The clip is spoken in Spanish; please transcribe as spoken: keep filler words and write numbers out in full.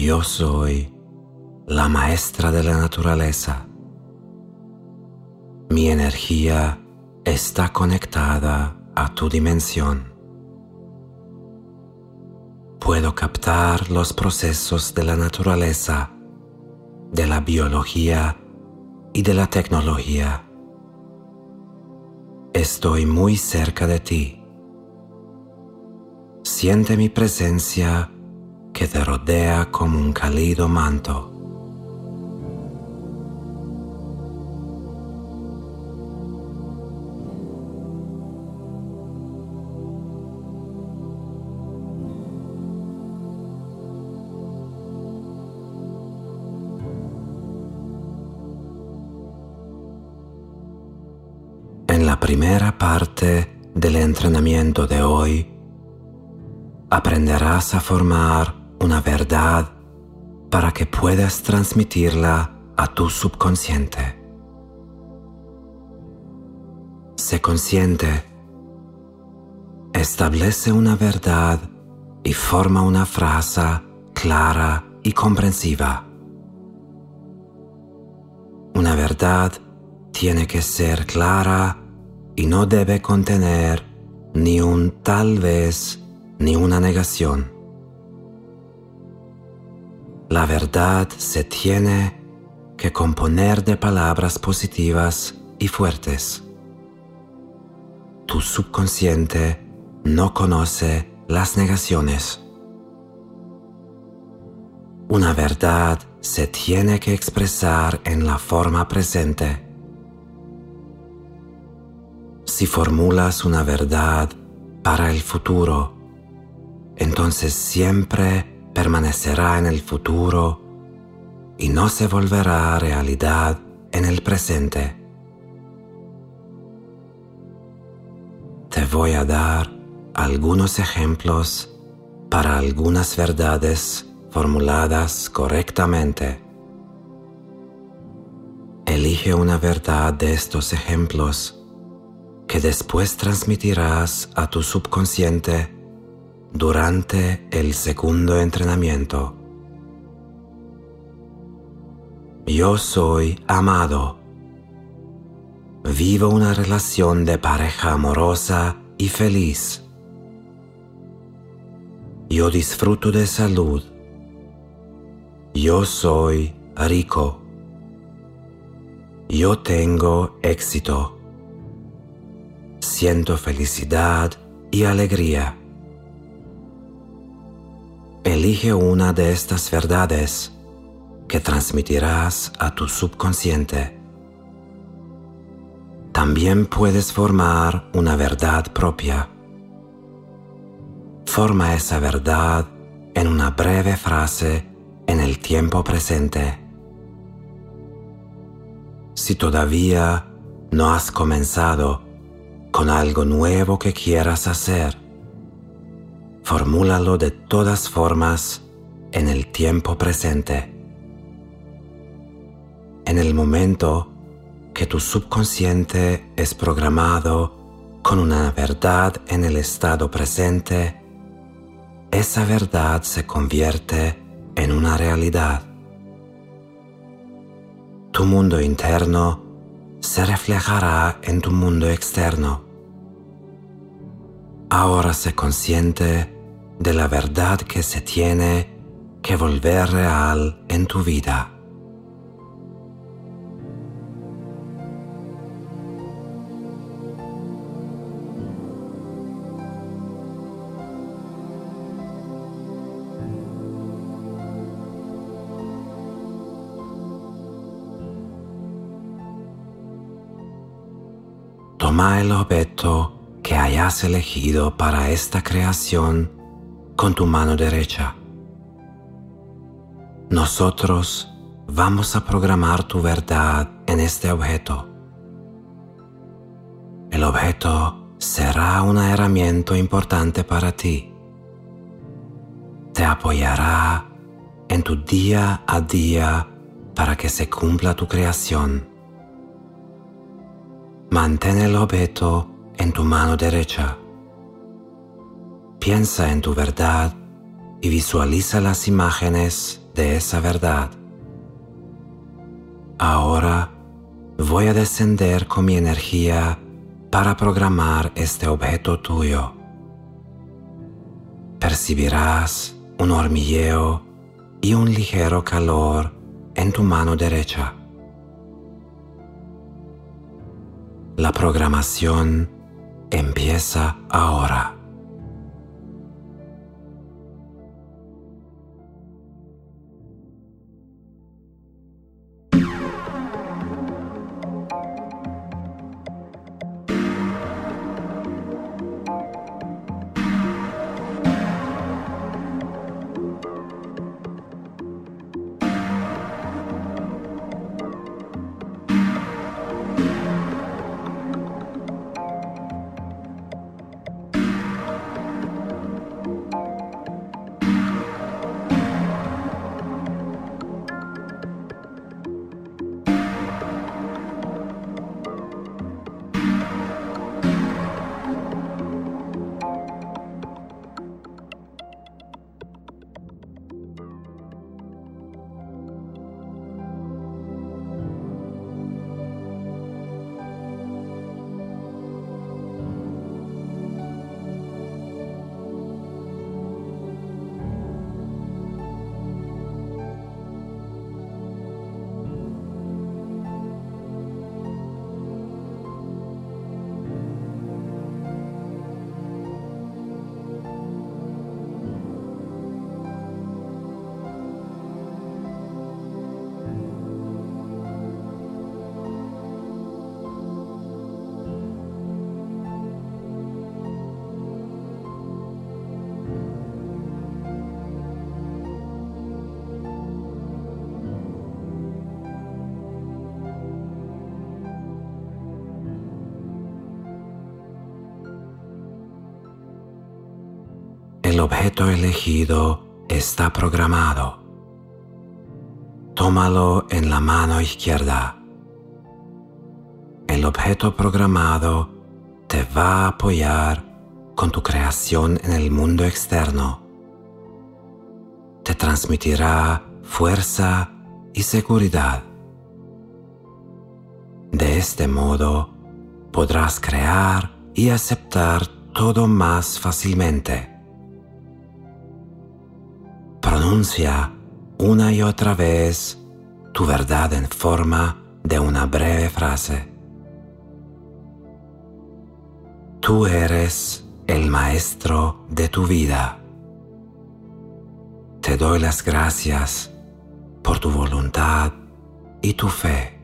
Yo soy la maestra de la naturaleza. Mi energía está conectada a tu dimensión. Puedo captar los procesos de la naturaleza, de la biología y de la tecnología. Estoy muy cerca de ti. Siente mi presencia que te rodea como un cálido manto. En la primera parte del entrenamiento de hoy, aprenderás a formar una verdad para que puedas transmitirla a tu subconsciente. Sé consciente, establece una verdad y forma una frase clara y comprensiva. Una verdad tiene que ser clara y no debe contener ni un tal vez ni una negación. La verdad se tiene que componer de palabras positivas y fuertes. Tu subconsciente no conoce las negaciones. Una verdad se tiene que expresar en la forma presente. Si formulas una verdad para el futuro, entonces siempre permanecerá en el futuro y no se volverá realidad en el presente. Te voy a dar algunos ejemplos para algunas verdades formuladas correctamente. Elige una verdad de estos ejemplos que después transmitirás a tu subconsciente durante el segundo entrenamiento. Yo soy amado. Vivo una relación de pareja amorosa y feliz. Yo disfruto de salud. Yo soy rico. Yo tengo éxito. Siento felicidad y alegría. Elige una de estas verdades que transmitirás a tu subconsciente. También puedes formar una verdad propia. Forma esa verdad en una breve frase en el tiempo presente. Si todavía no has comenzado con algo nuevo que quieras hacer, formúlalo de todas formas en el tiempo presente. En el momento que tu subconsciente es programado con una verdad en el estado presente, esa verdad se convierte en una realidad. Tu mundo interno se reflejará en tu mundo externo. Ahora sé consciente de la verdad que se tiene que volver real en tu vida. Toma el objeto que hayas elegido para esta creación con tu mano derecha. Nosotros vamos a programar tu verdad en este objeto. El objeto será una herramienta importante para ti. Te apoyará en tu día a día para que se cumpla tu creación. Mantén el objeto en tu mano derecha. Piensa en tu verdad y visualiza las imágenes de esa verdad. Ahora voy a descender con mi energía para programar este objeto tuyo. Percibirás un hormigueo y un ligero calor en tu mano derecha. La programación empieza ahora. El objeto elegido está programado. Tómalo en la mano izquierda. El objeto programado te va a apoyar con tu creación en el mundo externo. Te transmitirá fuerza y seguridad. De este modo podrás crear y aceptar todo más fácilmente. Pronuncia una y otra vez tu verdad en forma de una breve frase. Tú eres el maestro de tu vida. Te doy las gracias por tu voluntad y tu fe.